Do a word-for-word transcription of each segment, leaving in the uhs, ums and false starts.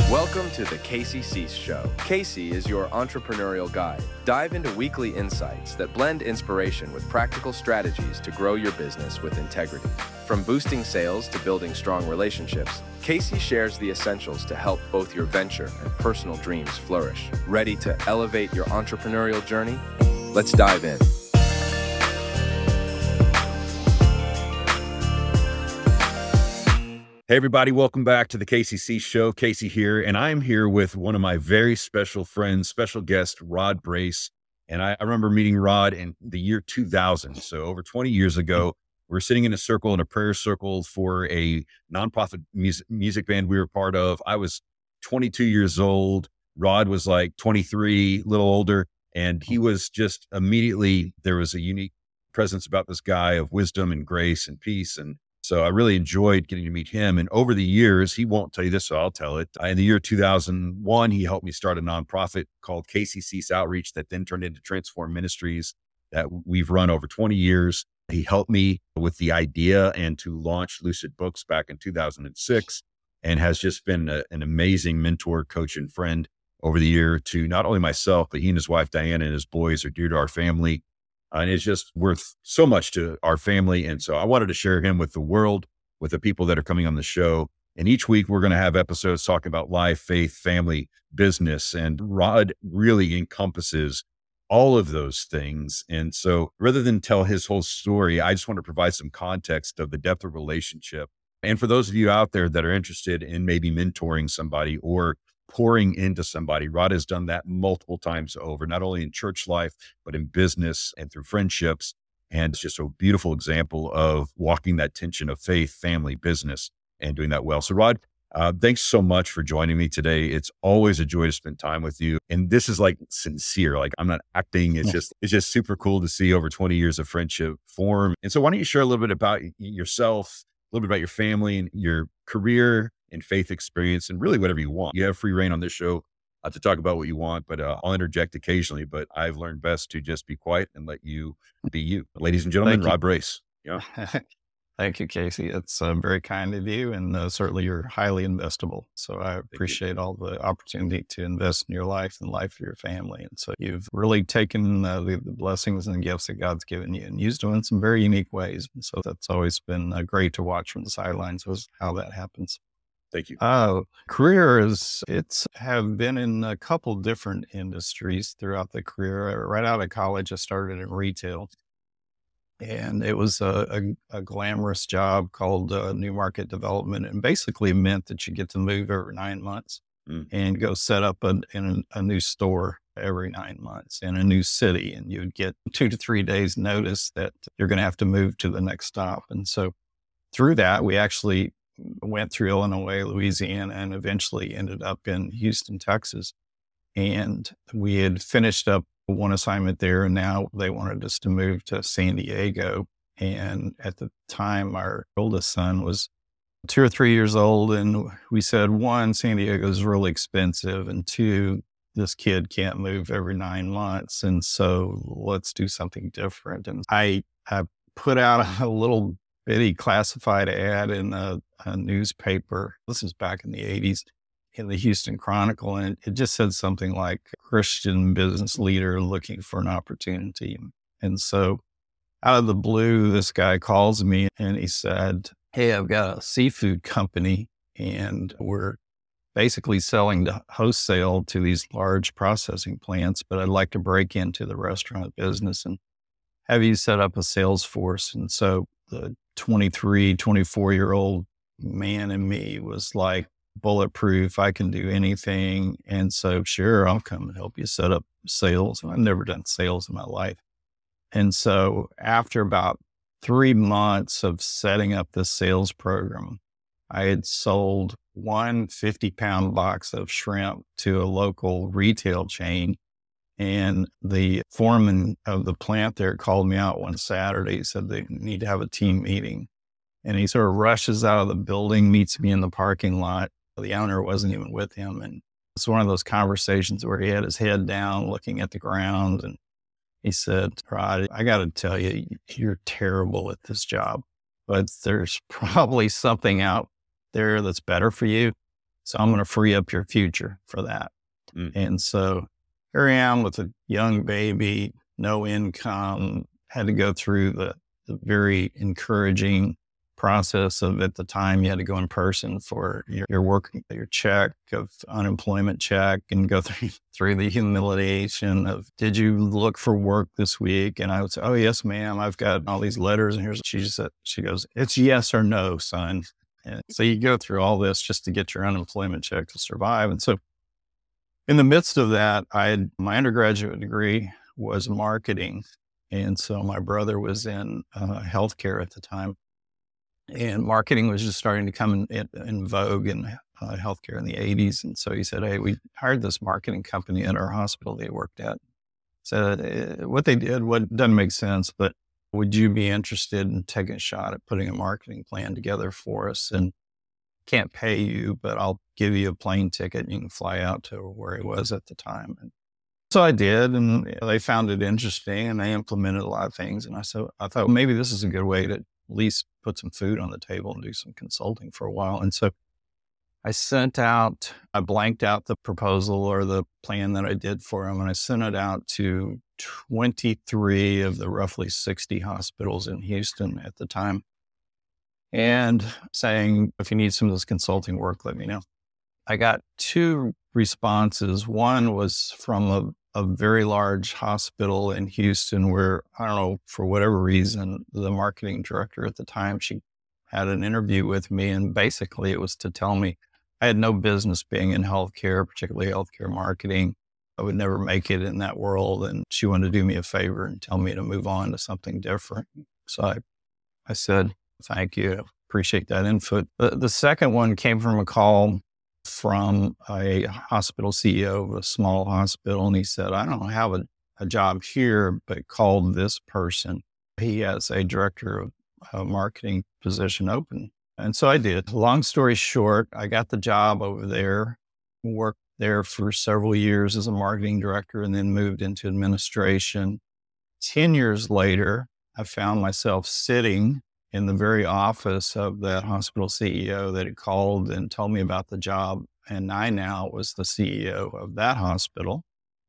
Welcome to the Casey Cease Show. Casey is your entrepreneurial guide. Dive into weekly insights that blend inspiration with practical strategies to grow your business with integrity. From boosting sales to building strong relationships, Casey shares the essentials to help both your venture and personal dreams flourish. Ready to elevate your entrepreneurial journey? Let's dive in. Hey everybody, welcome back to the Casey Cease Show. Casey here, and I'm here with one of my very special friends, special guest, Rod Brace. And I, I remember meeting Rod in the year two thousand. So over twenty years ago, we were sitting in a circle, in a prayer circle for a nonprofit music, music band we were part of. I was twenty-two years old. Rod was like twenty-three, a little older. And he was just immediately, there was a unique presence about this guy of wisdom and grace and peace. And so I really enjoyed getting to meet him. And over the years, he won't tell you this, so I'll tell it. In the year two thousand one, he helped me start a nonprofit called Casey Cease Outreach that then turned into Transform Ministries that we've run over twenty years. He helped me with the idea and to launch Lucid Books back in two thousand six, and has just been a, an amazing mentor, coach, and friend over the year to not only myself, but he and his wife, Diana, and his boys are dear to our family. Uh, and it's just worth so much to our family. And so I wanted to share him with the world, with the people that are coming on the show. And each week we're going to have episodes talking about life, faith, family, business. And Rod really encompasses all of those things. And so rather than tell his whole story, I just want to provide some context of the depth of relationship. And for those of you out there that are interested in maybe mentoring somebody or pouring into somebody, Rod has done that multiple times over, not only in church life, but in business and through friendships. And it's just a beautiful example of walking that tension of faith, family, business, and doing that well. So Rod, uh, thanks so much for joining me today. It's always a joy to spend time with you. And this is like sincere, like I'm not acting. It's just, it's just super cool to see over twenty years of friendship form. And so why don't you share a little bit about yourself, a little bit about your family and your career and faith experience, and really whatever you want. You have free reign on this show uh, to talk about what you want, but uh, I'll interject occasionally, but I've learned best to just be quiet and let you be you. Ladies and gentlemen, Rod Brace. Yeah. Thank you, Casey. It's uh, very kind of you, and uh, certainly you're highly investable. So I appreciate all the opportunity to invest in your life and the life of your family. And so you've really taken uh, the, the blessings and gifts that God's given you and used them in some very unique ways. And so that's always been uh, great to watch from the sidelines was how that happens. Thank you. Uh, career is, it's have been in a couple different industries throughout the career. Right out of college, I started in retail, and it was a, a, a glamorous job called uh, new market development, and basically meant that you get to move every nine months mm. and go set up a, in a, a new store every nine months in a new city. And you'd get two to three days notice that you're going to have to move to the next stop. And so through that, we actually went through Illinois, Louisiana, and eventually ended up in Houston, Texas. And we had finished up one assignment there, and now they wanted us to move to San Diego. And at the time, our oldest son was two or three years old. And we said, one, San Diego is really expensive. And two, this kid can't move every nine months. And so let's do something different. And I, I put out a little bitty classified ad in a, a newspaper. This is back in the eighties in the Houston Chronicle. And it, it just said something like Christian business leader looking for an opportunity. And so out of the blue, this guy calls me and he said, "Hey, I've got a seafood company and we're basically selling to wholesale to these large processing plants, but I'd like to break into the restaurant business and have you set up a sales force." And so the twenty-three, twenty-four year old man in me was like, bulletproof, I can do anything. And so, sure, I'll come and help you set up sales. And I've never done sales in my life. And so after about three months of setting up this sales program, I had sold one fifty pound box of shrimp to a local retail chain. And the foreman of the plant there called me out one Saturday. He said they need to have a team meeting. And he sort of rushes out of the building, meets me in the parking lot. The owner wasn't even with him. And it's one of those conversations where he had his head down looking at the ground. And he said, "Rod, I got to tell you, you're terrible at this job, but there's probably something out there that's better for you. So I'm going to free up your future for that. Mm. And so here I am with a young baby, no income, had to go through the, the very encouraging process of, at the time, you had to go in person for your, your work, your check of unemployment check, and go through, through the humiliation of, did you look for work this week? And I would say, oh, yes, ma'am. I've got all these letters. And here's, she said, she goes, it's yes or no, son. And so you go through all this just to get your unemployment check to survive. And so in the midst of that, I had, my undergraduate degree was marketing. And so my brother was in uh, healthcare at the time. And marketing was just starting to come in, in vogue in uh, healthcare in the eighties. And so he said, hey, we hired this marketing company at our hospital they worked at. So uh, what they did, what doesn't make sense, but would you be interested in taking a shot at putting a marketing plan together for us? And can't pay you, but I'll give you a plane ticket and you can fly out to where he was at the time. And so I did, and they found it interesting, and they implemented a lot of things. And I said, I thought well, maybe this is a good way to at least put some food on the table and do some consulting for a while. And so I sent out, I blanked out the proposal or the plan that I did for them, and I sent it out to twenty-three of the roughly sixty hospitals in Houston at the time, and saying, if you need some of this consulting work, let me know. I got two responses. One was from a a very large hospital in Houston where, I don't know, for whatever reason, the marketing director at the time, she had an interview with me. And basically it was to tell me I had no business being in healthcare, particularly healthcare marketing. I would never make it in that world. And she wanted to do me a favor and tell me to move on to something different. So I, I said, thank you. Appreciate that input. The, the second one came from a call from a hospital C E O of a small hospital. And he said, I don't have a, a job here, but called this person. He has a director of a marketing position open. And so I did. Long story short, I got the job over there, worked there for several years as a marketing director, and then moved into administration. Ten years later, I found myself sitting in the very office of that hospital C E O that had called and told me about the job. And I now was the C E O of that hospital.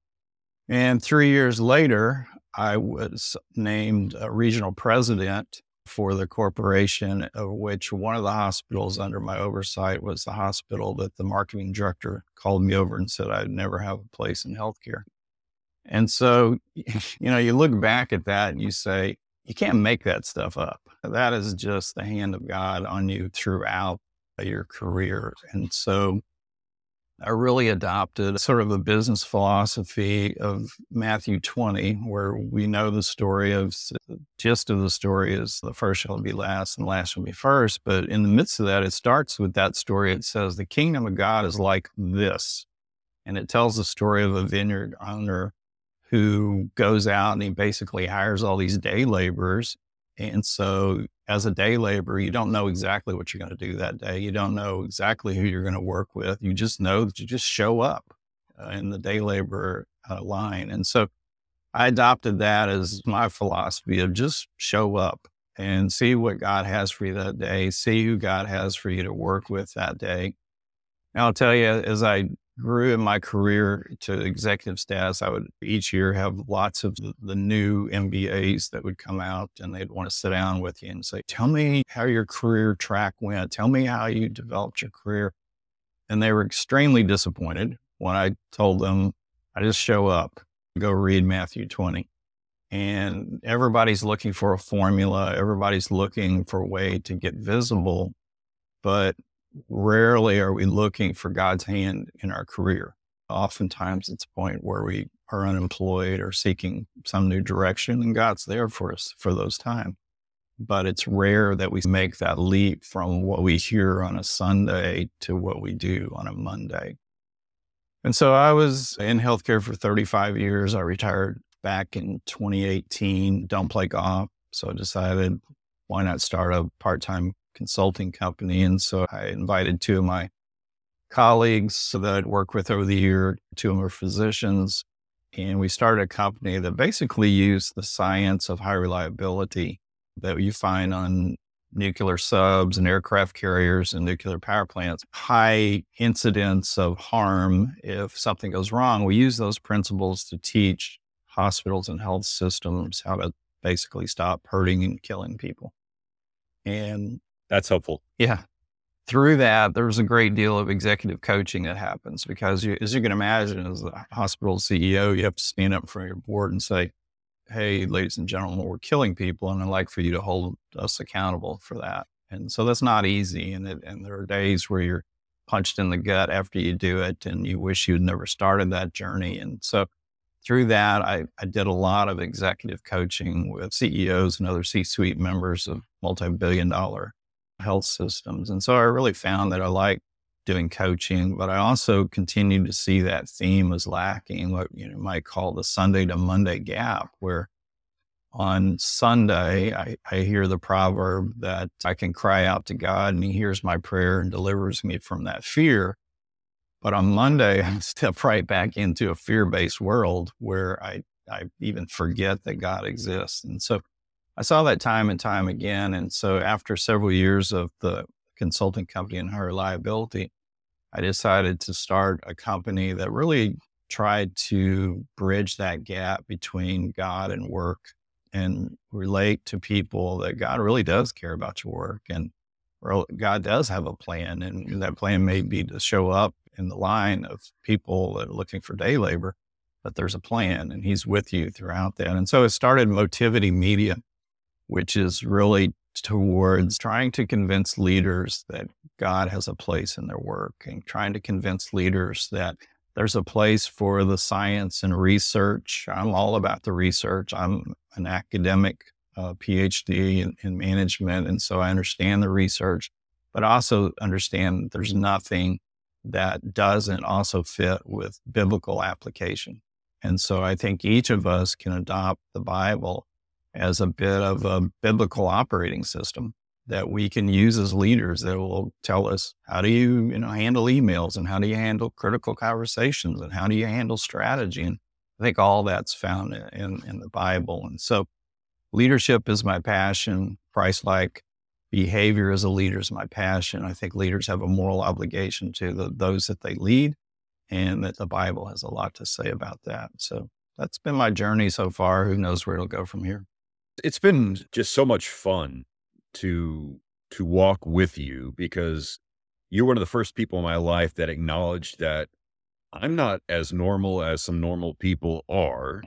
And three years later, I was named a regional president for the corporation, of which one of the hospitals under my oversight was the hospital that the marketing director called me over and said I'd never have a place in healthcare. And so, you know, you look back at that and you say, you can't make that stuff up. That is just the hand of God on you throughout your career. And so I really adopted sort of a business philosophy of Matthew twenty, where we know the story of, the gist of the story is the first shall be last and last shall be first. But in the midst of that, it starts with that story. It says, the kingdom of God is like this. And it tells the story of a vineyard owner who goes out and he basically hires all these day laborers. And so as a day laborer, you don't know exactly what you're going to do that day. You don't know exactly who you're going to work with. You just know that you just show up uh, in the day laborer uh, line. And so I adopted that as my philosophy of just show up and see what God has for you that day, see who God has for you to work with that day. And I'll tell you, as I grew in my career to executive status, I would each year have lots of the, the new M B As that would come out, and they'd want to sit down with you and say, tell me how your career track went. Tell me how you developed your career. And they were extremely disappointed when I told them, I just show up, go read Matthew twenty. And everybody's looking for a formula. Everybody's looking for a way to get visible, but rarely are we looking for God's hand in our career. Oftentimes it's a point where we are unemployed or seeking some new direction, and God's there for us for those times. But it's rare that we make that leap from what we hear on a Sunday to what we do on a Monday. And so I was in healthcare for thirty-five years. I retired back in twenty eighteen, don't play golf. So I decided, why not start a part-time consulting company? And so I invited two of my colleagues that I'd worked with over the year. Two of them are physicians. And we started a company that basically used the science of high reliability that you find on nuclear subs and aircraft carriers and nuclear power plants, high incidence of harm if something goes wrong. We use those principles to teach hospitals and health systems how to basically stop hurting and killing people. And that's helpful. Yeah. Through that, there's a great deal of executive coaching that happens because, you, as you can imagine, as a hospital C E O, you have to stand up in front of your board and say, hey, ladies and gentlemen, we're killing people, and I'd like for you to hold us accountable for that. And so that's not easy. And, it, and there are days where you're punched in the gut after you do it, and you wish you'd never started that journey. And so through that, I, I did a lot of executive coaching with C E Os and other C-suite members of multi-billion dollar health systems. And so I really found that I like doing coaching, but I also continue to see that theme as lacking, what you know, might call the Sunday to Monday gap, where on Sunday, I, I hear the proverb that I can cry out to God and he hears my prayer and delivers me from that fear. But on Monday, I step right back into a fear-based world where I, I even forget that God exists. And so I saw that time and time again. And so after several years of the consulting company and high reliability, I decided to start a company that really tried to bridge that gap between God and work and relate to people that God really does care about your work. And God does have a plan. And that plan may be to show up in the line of people that are looking for day labor, but there's a plan and he's with you throughout that. And so it started Motivity Media, which is really towards trying to convince leaders that God has a place in their work and trying to convince leaders that there's a place for the science and research. I'm all about the research. I'm an academic uh, PhD in, in management. And so I understand the research, but also understand that there's nothing that doesn't also fit with biblical application. And so I think each of us can adopt the Bible as a bit of a biblical operating system that we can use as leaders that will tell us, how do you, you know, handle emails, and how do you handle critical conversations, and how do you handle strategy? And I think all that's found in, in the Bible. And so leadership is my passion. Christ-like behavior as a leader is my passion. I think leaders have a moral obligation to the, those that they lead, and that the Bible has a lot to say about that. So that's been my journey so far. Who knows where it'll go from here? It's been just so much fun to to walk with you, because you're one of the first people in my life that acknowledged that I'm not as normal as some normal people are,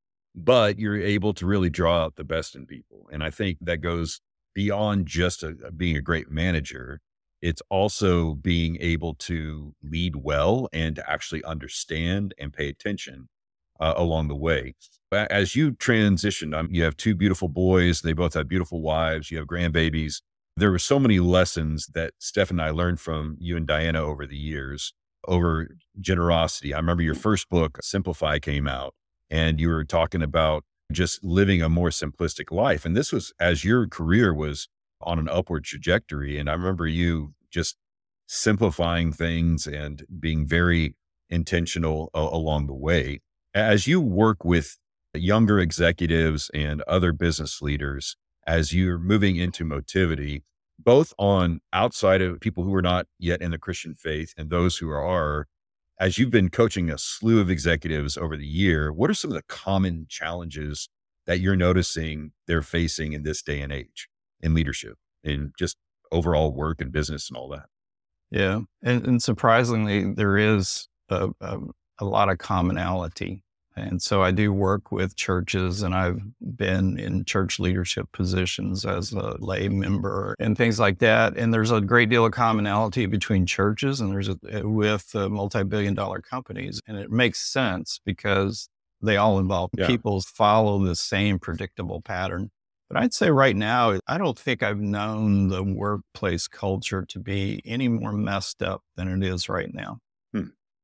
but you're able to really draw out the best in people. And I think that goes beyond just a, being a great manager. It's also being able to lead well and to actually understand and pay attention uh, along the way. As you transitioned, um, you have two beautiful boys. They both have beautiful wives. You have grandbabies. There were so many lessons that Steph and I learned from you and Diana over the years, over generosity. I remember your first book, Simplify, came out, and you were talking about just living a more simplistic life. And this was as your career was on an upward trajectory. And I remember you just simplifying things and being very intentional uh, along the way. As you work with younger executives and other business leaders, as you're moving into Motivity, both on outside of people who are not yet in the Christian faith and those who are, as you've been coaching a slew of executives over the year, what are some of the common challenges that you're noticing they're facing in this day and age in leadership, in just overall work and business and all that? Yeah. And, and surprisingly, there is a, a, a lot of commonality. And so I do work with churches, and I've been in church leadership positions as a lay member and things like that. And there's a great deal of commonality between churches and there's a, with uh, multi-billion dollar companies. And it makes sense because they all involve Yeah. people follow the same predictable pattern. But I'd say right now, I don't think I've known the workplace culture to be any more messed up than it is right now. Hmm.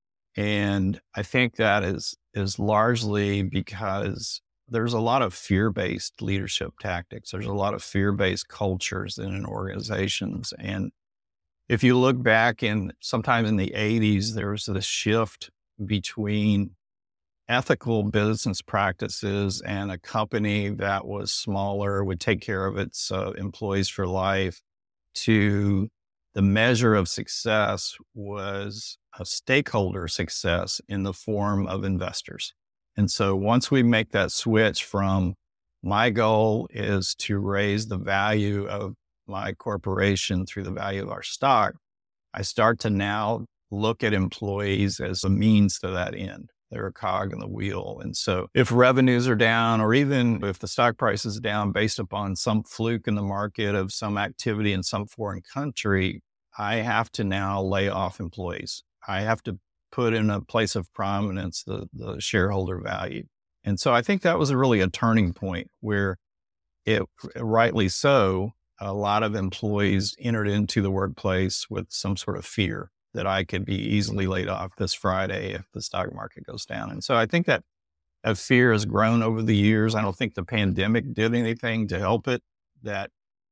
And I think that is is largely because there's a lot of fear-based leadership tactics. There's a lot of fear-based cultures in organizations. And if you look back in sometime in the eighties, there was this shift between ethical business practices and a company that was smaller would take care of its uh, employees for life, to the measure of success was a stakeholder success in the form of investors. And so once we make that switch from my goal is to raise the value of my corporation through the value of our stock, I start to now look at employees as a means to that end. They're a cog in the wheel. And so if revenues are down, or even if the stock price is down based upon some fluke in the market of some activity in some foreign country, I have to now lay off employees. I have to put in a place of prominence the, the shareholder value. And so I think that was really a turning point where it, rightly so, a lot of employees entered into the workplace with some sort of fear that I could be easily laid off this Friday if the stock market goes down. And so I think that, that fear has grown over the years. I don't think the pandemic did anything to help it. That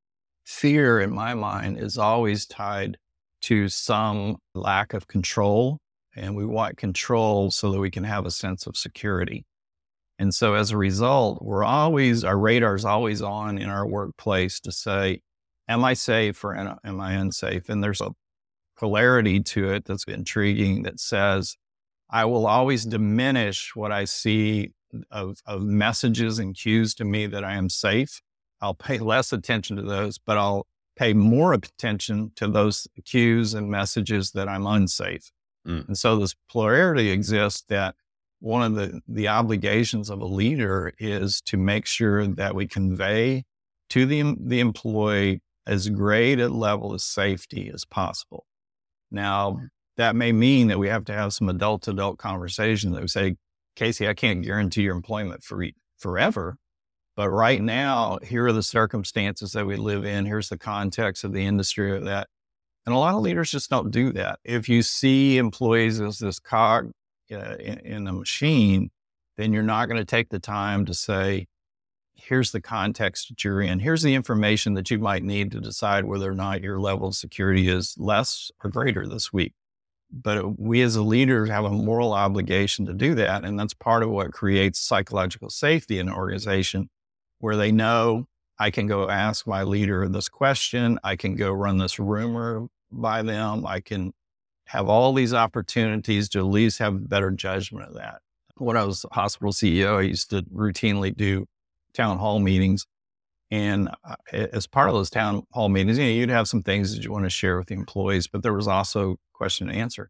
fear, in my mind, is always tied to some lack of control. And we want control so that we can have a sense of security. And so as a result, we're always, our radar is always on in our workplace to say, am I safe or am I unsafe? And there's a polarity to it that's intriguing that says, I will always diminish what I see of, of messages and cues to me that I am safe. I'll pay less attention to those, but I'll pay more attention to those cues and messages that I'm unsafe. Mm. And so this polarity exists that one of the, the obligations of a leader is to make sure that we convey to the, the employee as great a level of safety as possible. Now, that may mean that we have to have some adult-to-adult conversations that we say, Casey, I can't guarantee your employment for forever, but right now, here are the circumstances that we live in. Here's the context of the industry of that. And a lot of leaders just don't do that. If you see employees as this cog uh, in, in a machine, then you're not going to take the time to say, here's the context that you're in. Here's the information that you might need to decide whether or not your level of security is less or greater this week. But we as a leader have a moral obligation to do that. And that's part of what creates psychological safety in an organization, where they know I can go ask my leader this question. I can go run this rumor by them. I can have all these opportunities to at least have better judgment of that. When I was a hospital C E O, I used to routinely do town hall meetings. And as part of those town hall meetings, you know, you'd have some things that you want to share with the employees, but there was also question and answer.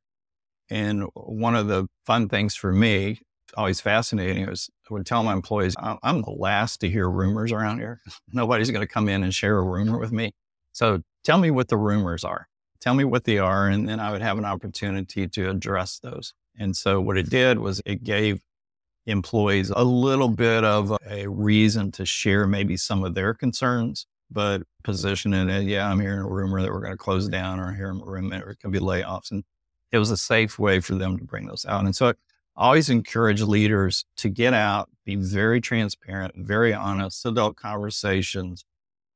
And one of the fun things for me, always fascinating, was I would tell my employees, I'm the last to hear rumors around here. Nobody's going to come in and share a rumor with me. So tell me what the rumors are. Tell me what they are. And then I would have an opportunity to address those. And so what it did was it gave employees a little bit of a reason to share maybe some of their concerns, but position it as, yeah, I'm hearing a rumor that we're going to close down, or I'm hearing a rumor it could be layoffs. And it was a safe way for them to bring those out. And so I always encourage leaders to get out, be very transparent, very honest, adult conversations.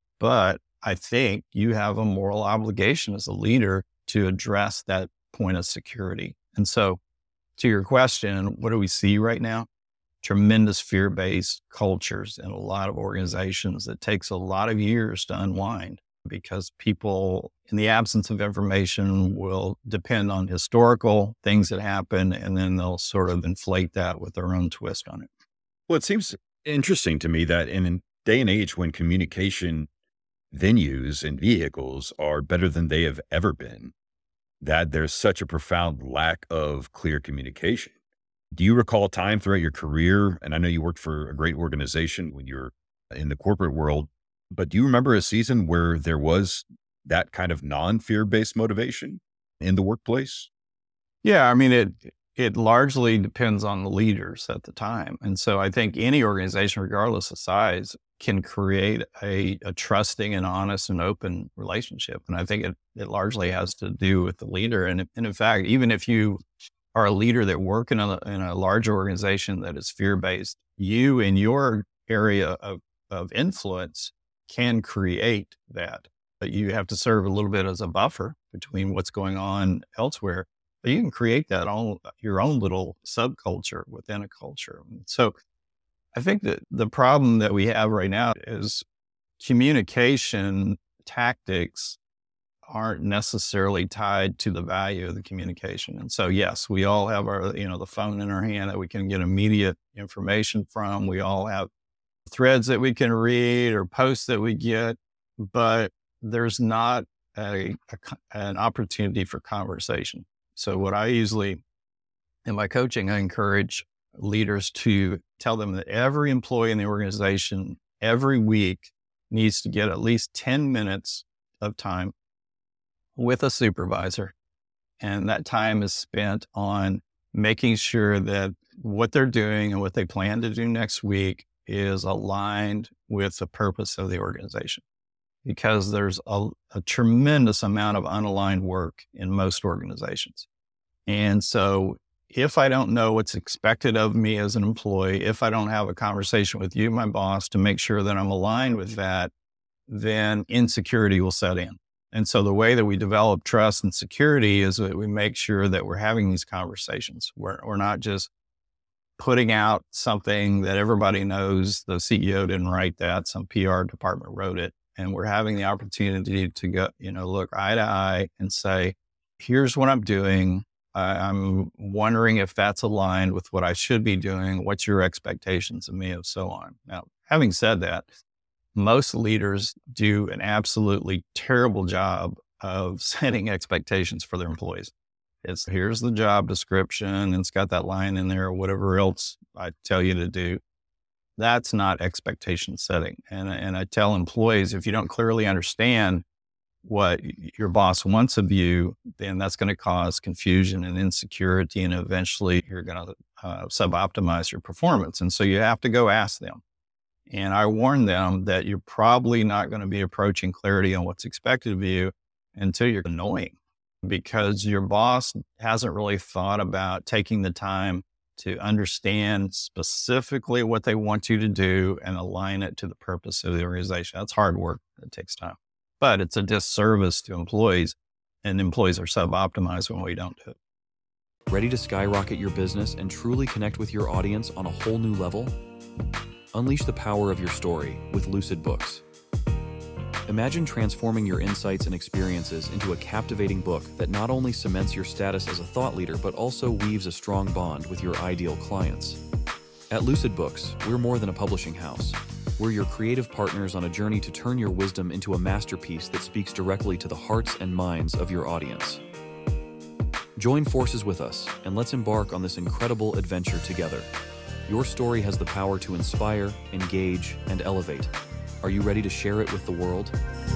But I think you have a moral obligation as a leader to address that point of security. And so to your question, what do we see right now? Tremendous fear-based cultures in a lot of organizations that takes a lot of years to unwind, because people, in the absence of information, will depend on historical things that happen, and then they'll sort of inflate that with their own twist on it. Well, it seems interesting to me that in a day and age when communication venues and vehicles are better than they have ever been, that there's such a profound lack of clear communication. Do you recall a time throughout your career, and I know you worked for a great organization when you were in the corporate world, but do you remember a season where there was that kind of non-fear-based motivation in the workplace? Yeah, I mean, it it largely depends on the leaders at the time. And so I think any organization, regardless of size, can create a, a trusting and honest and open relationship. And I think it, it largely has to do with the leader. And, and in fact, even if you are a leader that work in a, in a large organization that is fear-based, you in your area of, of influence can create that. But you have to serve a little bit as a buffer between what's going on elsewhere. But you can create that own your own little subculture within a culture. So I think that the problem that we have right now is communication tactics aren't necessarily tied to the value of the communication. And so, yes, we all have our, you know, the phone in our hand that we can get immediate information from. We all have threads that we can read or posts that we get, but there's not a, a an opportunity for conversation. So what I usually, in my coaching, I encourage leaders to tell them that every employee in the organization every week needs to get at least ten minutes of time with a supervisor. And that time is spent on making sure that what they're doing and what they plan to do next week is aligned with the purpose of the organization. Because there's a, a tremendous amount of unaligned work in most organizations. And so if I don't know what's expected of me as an employee, if I don't have a conversation with you, my boss, to make sure that I'm aligned with that, then insecurity will set in. And so the way that we develop trust and security is that we make sure that we're having these conversations. We're, we're not just putting out something that everybody knows the C E O didn't write that, some P R department wrote it. And we're having the opportunity to go, you know, look eye to eye and say, here's what I'm doing. I, I'm wondering if that's aligned with what I should be doing. What's your expectations of me, and so on. Now, having said that, most leaders do an absolutely terrible job of setting expectations for their employees. It's here's the job description, and it's got that line in there, or whatever else I tell you to do. That's not expectation setting. And, and I tell employees, if you don't clearly understand what your boss wants of you, then that's going to cause confusion and insecurity, and eventually you're going to uh, sub-optimize your performance. And so you have to go ask them. And I warn them that you're probably not going to be approaching clarity on what's expected of you until you're annoying, because your boss hasn't really thought about taking the time to understand specifically what they want you to do and align it to the purpose of the organization. That's hard work. It takes time, but it's a disservice to employees, and employees are sub-optimized when we don't do it. Ready to skyrocket your business and truly connect with your audience on a whole new level? Unleash the power of your story with Lucid Books. Imagine transforming your insights and experiences into a captivating book that not only cements your status as a thought leader, but also weaves a strong bond with your ideal clients. At Lucid Books, we're more than a publishing house. We're your creative partners on a journey to turn your wisdom into a masterpiece that speaks directly to the hearts and minds of your audience. Join forces with us, and let's embark on this incredible adventure together. Your story has the power to inspire, engage, and elevate. Are you ready to share it with the world?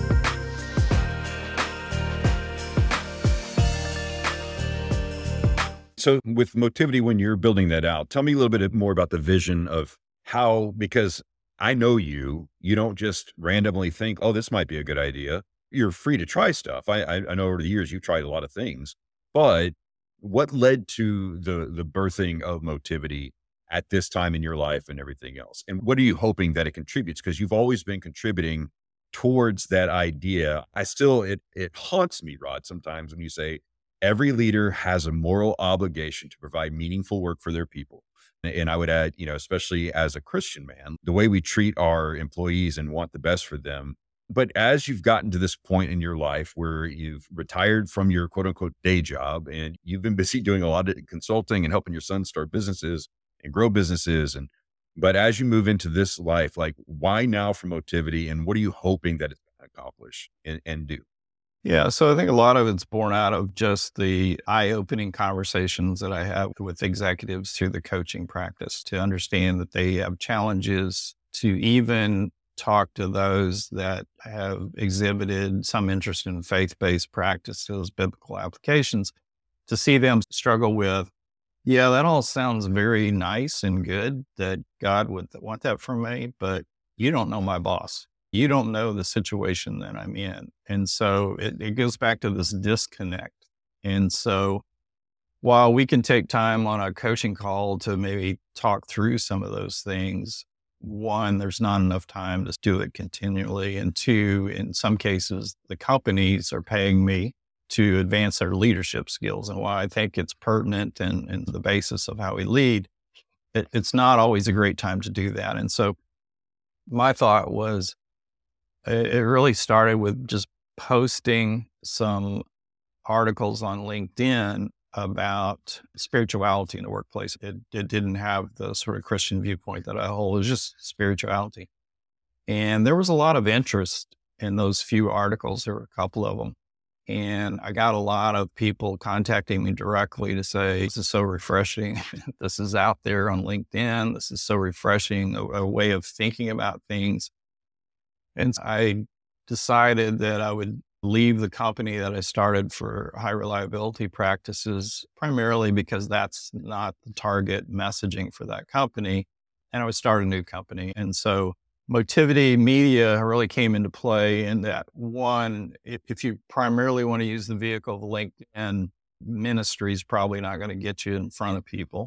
So with Motivity, when you're building that out, tell me a little bit more about the vision of how, because I know you, you don't just randomly think, oh, this might be a good idea. You're free to try stuff. I, I, I know over the years you've tried a lot of things, but what led to the, the birthing of Motivity at this time in your life and everything else? And what are you hoping that it contributes? Because you've always been contributing towards that idea. I still, it, it haunts me, Rod, sometimes when you say every leader has a moral obligation to provide meaningful work for their people. And I would add, you know, especially as a Christian man, the way we treat our employees and want the best for them. But as you've gotten to this point in your life where you've retired from your quote unquote day job and you've been busy doing a lot of consulting and helping your son start businesses and grow businesses. And, but as you move into this life, like why now for Motivity, and what are you hoping that it's going to accomplish and, and do? Yeah. So I think a lot of it's born out of just the eye-opening conversations that I have with executives through the coaching practice, to understand that they have challenges to even talk to those that have exhibited some interest in faith-based practices, biblical applications, to see them struggle with, yeah, that all sounds very nice and good that God would want that from me, but you don't know my boss. You don't know the situation that I'm in. And so it, it goes back to this disconnect. And so while we can take time on a coaching call to maybe talk through some of those things, one, there's not enough time to do it continually. And two, in some cases, the companies are paying me to advance their leadership skills. And while I think it's pertinent and, and the basis of how we lead, it, it's not always a great time to do that. And so my thought was, it, it really started with just posting some articles on LinkedIn about spirituality in the workplace. It, it didn't have the sort of Christian viewpoint that I hold. It was just spirituality. And there was a lot of interest in those few articles. There were a couple of them. And I got a lot of people contacting me directly to say, this is so refreshing. This is out there on LinkedIn. This is so refreshing, a, a way of thinking about things. And I decided that I would leave the company that I started for high reliability practices, primarily because that's not the target messaging for that company. And I would start a new company. And so Motivity Media really came into play in that. One, if, if you primarily want to use the vehicle of LinkedIn, ministry is probably not going to get you in front of people.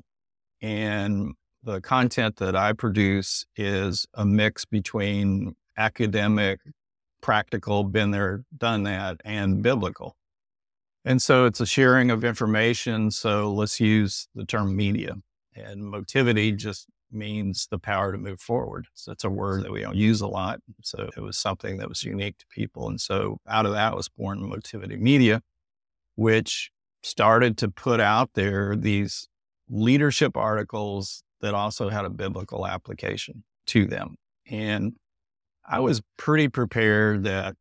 And the content that I produce is a mix between academic, practical, been there, done that, and biblical. And so it's a sharing of information. So let's use the term media. And Motivity just means the power to move forward. So it's a word that we don't use a lot. So it was something that was unique to people. And so out of that was born Motivity Media, which started to put out there these leadership articles that also had a biblical application to them. And I was pretty prepared that,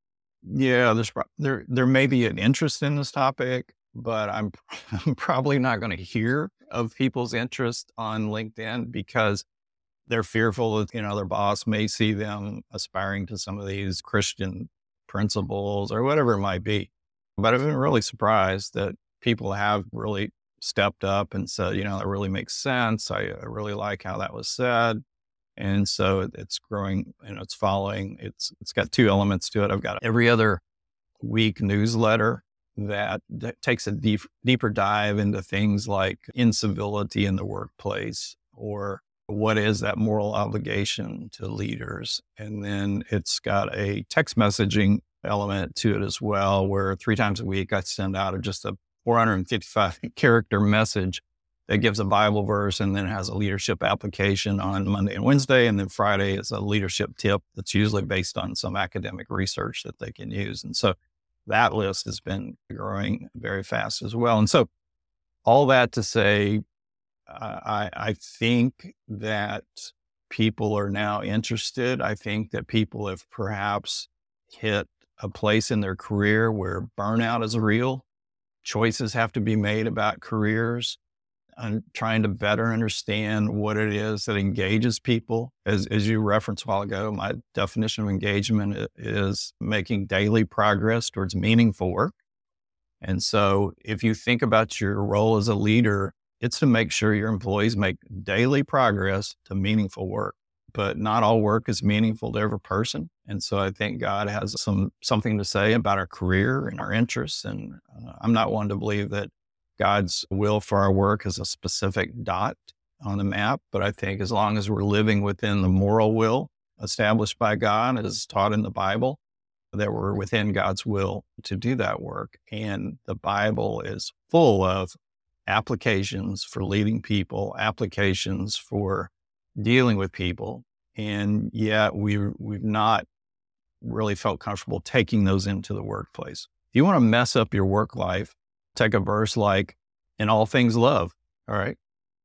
yeah, there's there there may be an interest in this topic, but I'm, I'm probably not going to hear of people's interest on LinkedIn because they're fearful that, you know, their boss may see them aspiring to some of these Christian principles or whatever it might be. But I've been really surprised that people have really stepped up and said, you know, that really makes sense. I, I really like how that was said. And so it, it's growing and it's following. It's It's got two elements to it. I've got every other week newsletter that, that takes a deep, deeper dive into things like incivility in the workplace, or what is that moral obligation to leaders. And then it's got a text messaging element to it as well, where three times a week I send out just a four hundred fifty-five character message that gives a Bible verse and then has a leadership application on Monday and Wednesday. And then Friday is a leadership tip that's usually based on some academic research that they can use. And so that list has been growing very fast as well. And so all that to say, uh, I, I think that people are now interested. I think that people have perhaps hit a place in their career where burnout is real. Choices have to be made about careers. I'm trying to better understand what it is that engages people. As, as you referenced a while ago, my definition of engagement is making daily progress towards meaningful work. And so if you think about your role as a leader, it's to make sure your employees make daily progress to meaningful work. But not all work is meaningful to every person. And so I think God has some something to say about our career and our interests. And uh, I'm not one to believe that God's will for our work is a specific dot on the map. But I think as long as we're living within the moral will established by God, as taught in the Bible, that we're within God's will to do that work. And the Bible is full of applications for leading people, applications for dealing with people. And yet we, we've not really felt comfortable taking those into the workplace. If you want to mess up your work life, take a verse like, in all things love, all right?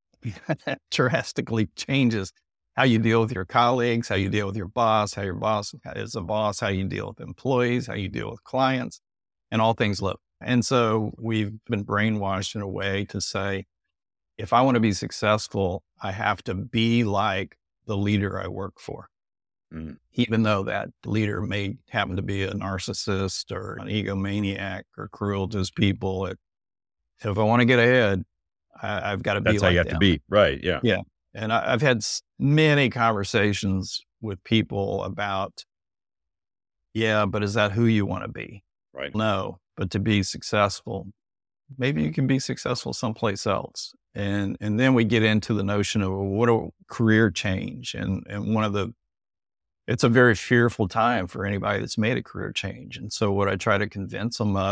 That drastically changes how you deal with your colleagues, how you deal with your boss, how your boss is a boss, how you deal with employees, how you deal with clients, and all things love. And so we've been brainwashed in a way to say, if I want to be successful, I have to be like the leader I work for. Mm. Even though that leader may happen to be a narcissist or an egomaniac or cruel to his people. It, if I want to get ahead, I, I've got to be That's like how you have them. to be. Right. Yeah. Yeah. And I, I've had many conversations with people about, yeah, but is that who you want to be? Right. No, but to be successful, maybe you can be successful someplace else. And and then we get into the notion of, well, what a career change. And and one of the, it's a very fearful time for anybody that's made a career change. And so what I try to convince them of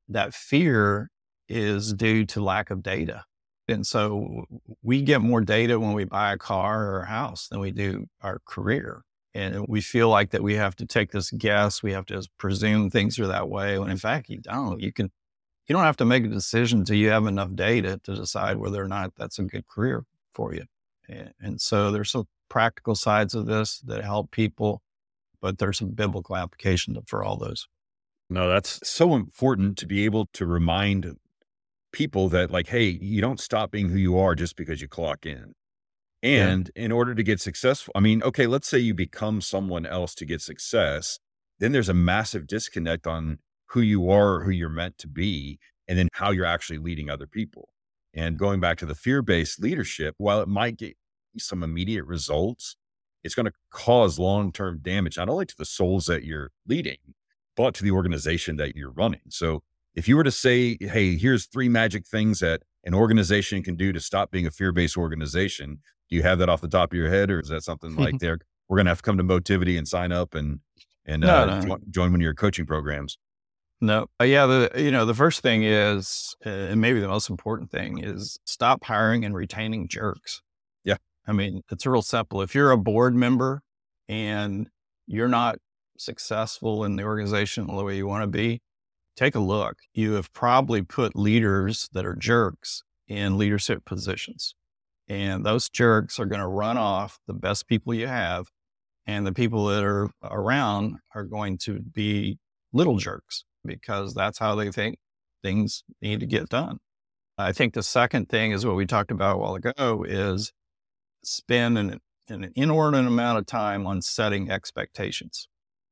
that fear is due to lack of data. And so we get more data when we buy a car or a house than we do our career. And we feel like that we have to take this guess, we have to presume things are that way, when in fact you don't. You can, you don't have to make a decision until you have enough data to decide whether or not that's a good career for you. And, and so there's some practical sides of this that help people, but there's some biblical application for all those. No, that's so important to be able to remind people that, like, hey, you don't stop being who you are just because you clock in. And yeah. in order to get successful, I mean, okay, let's say you become someone else to get success, then there's a massive disconnect on who you are, who you're meant to be, and then how you're actually leading other people. And going back to the fear-based leadership, while it might get some immediate results, it's going to cause long-term damage, not only to the souls that you're leading, but to the organization that you're running. So if you were to say, hey, here's three magic things that an organization can do to stop being a fear-based organization, do you have that off the top of your head, or is that something like there we're going to have to come to Motivity and sign up and and no, uh, no. join, join one of your coaching programs? No, uh, yeah, the you know the first thing is, uh, and maybe the most important thing is, stop hiring and retaining jerks. Yeah, I mean, it's real simple. If you're a board member and you're not successful in the organization the way you want to be, take a look. You have probably put leaders that are jerks in leadership positions. And those jerks are going to run off the best people you have. And the people that are around are going to be little jerks, because that's how they think things need to get done. I think the second thing is what we talked about a while ago, is spend an, an inordinate amount of time on setting expectations.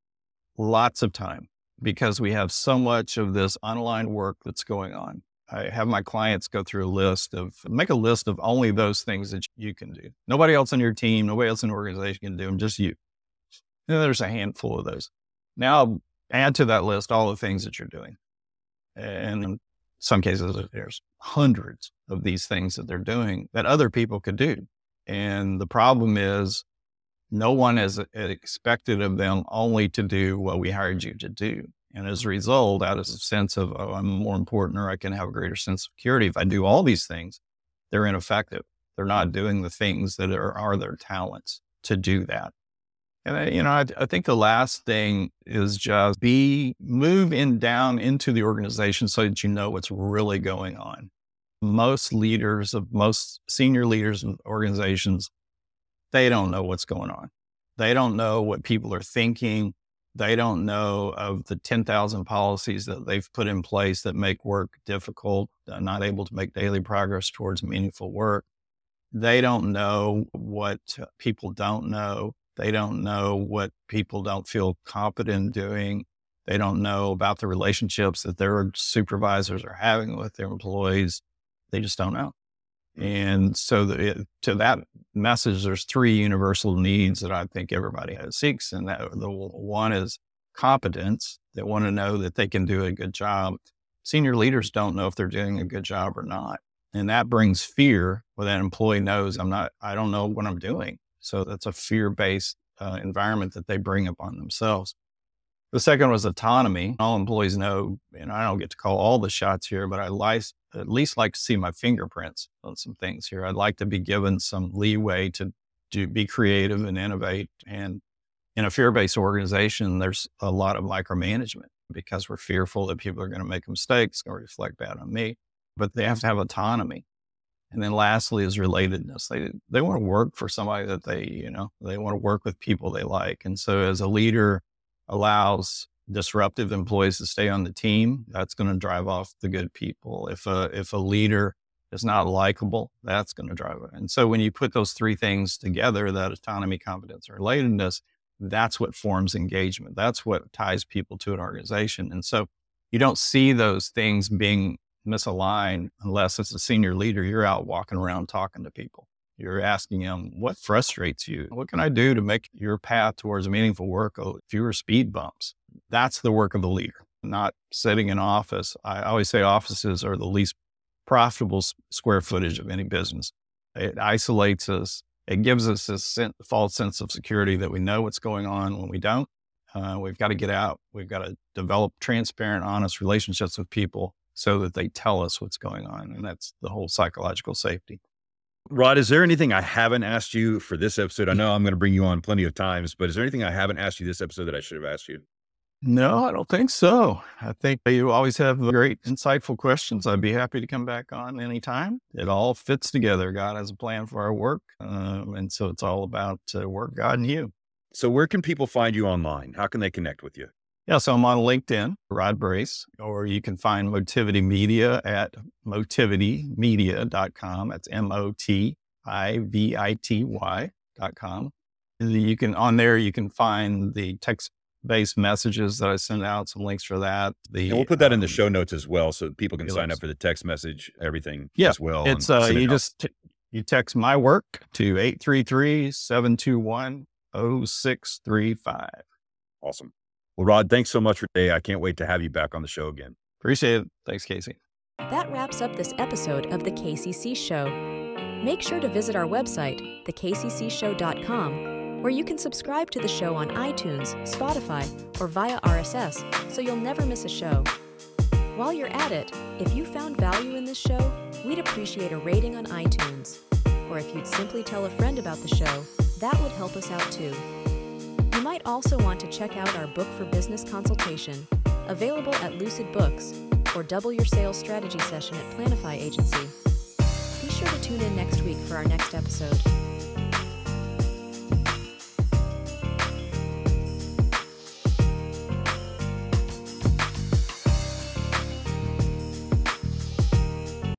Lots of time, because we have so much of this unaligned work that's going on. I have my clients go through a list of, make a list of only those things that you can do. Nobody else on your team, nobody else in the organization can do them, just you. You know, there's a handful of those. Now add to that list all the things that you're doing. And in some cases, there's hundreds of these things that they're doing that other people could do. And the problem is, no one is expected of them only to do what we hired you to do. And as a result, out of a sense of, oh, I'm more important, or I can have a greater sense of security if I do all these things, they're ineffective. They're not doing the things that are, are their talents to do that. And, I, you know, I, I think the last thing is just be, move in down into the organization so that you know what's really going on. Most leaders of most senior leaders of organizations, they don't know what's going on. They don't know what people are thinking. They don't know of the ten thousand policies that they've put in place that make work difficult, uh, not able to make daily progress towards meaningful work. They don't know what people don't know. They don't know what people don't feel competent doing. They don't know about the relationships that their supervisors are having with their employees. They just don't know. And so the, to that message, there's three universal needs that I think everybody has, seeks. And that the one is competence. They want to know that they can do a good job. Senior leaders don't know if they're doing a good job or not. And that brings fear where that employee knows I'm not, I don't know what I'm doing. So that's a fear-based uh, environment that they bring upon themselves. The second was autonomy. All employees know, and I don't get to call all the shots here, but I like, at least like to see my fingerprints on some things here. I'd like to be given some leeway to do, be creative and innovate. And in a fear-based organization, there's a lot of micromanagement because we're fearful that people are going to make mistakes or reflect bad on me, but they have to have autonomy. And then lastly is relatedness. They, they want to work for somebody that they, you know, they want to work with people they like. And so as a leader allows disruptive employees to stay on the team, that's going to drive off the good people. If a, if a leader is not likable, that's going to drive it. And so when you put those three things together, that autonomy, competence, and relatedness, that's what forms engagement. That's what ties people to an organization. And so you don't see those things being misaligned unless it's a senior leader. You're out walking around talking to people. You're asking them, what frustrates you? What can I do to make your path towards meaningful work fewer speed bumps? That's the work of the leader, not sitting in office. I always say offices are the least profitable square footage of any business. It isolates us. It gives us a sen- false sense of security that we know what's going on when we don't. Uh, we've got to get out. We've got to develop transparent, honest relationships with people so that they tell us what's going on. And that's the whole psychological safety. Rod, is there anything I haven't asked you for this episode? I know I'm going to bring you on plenty of times, but is there anything I haven't asked you this episode that I should have asked you? No, I don't think so. I think you always have great, insightful questions. I'd be happy to come back on anytime. It all fits together. God has a plan for our work. Um, and so it's all about uh, work, God, and you. So where can people find you online? How can they connect with you? Yeah, so I'm on LinkedIn, Rod Brace, or you can find Motivity Media at motivity media dot com. That's M O T I V I T Y dot com. You can, on there, you can find the text-based messages that I send out, some links for that. The, and we'll put that um, in the show notes as well, so people can yes. sign up for the text message, everything yeah, as well. It's, and uh, send it you out. just, t- you text my work to eight three three, seven two one, oh six three five. Awesome. Well, Rod, thanks so much for today. I can't wait to have you back on the show again. Appreciate it. Thanks, Casey. That wraps up this episode of The K C C Show. Make sure to visit our website, the k c c show dot com, where you can subscribe to the show on iTunes, Spotify, or via R S S, so you'll never miss a show. While you're at it, if you found value in this show, we'd appreciate a rating on iTunes. Or if you'd simply tell a friend about the show, that would help us out too. You might also want to check out our Book for Business consultation, available at Lucid Books, or Double Your Sales Strategy session at Planify Agency. Be sure to tune in next week for our next episode.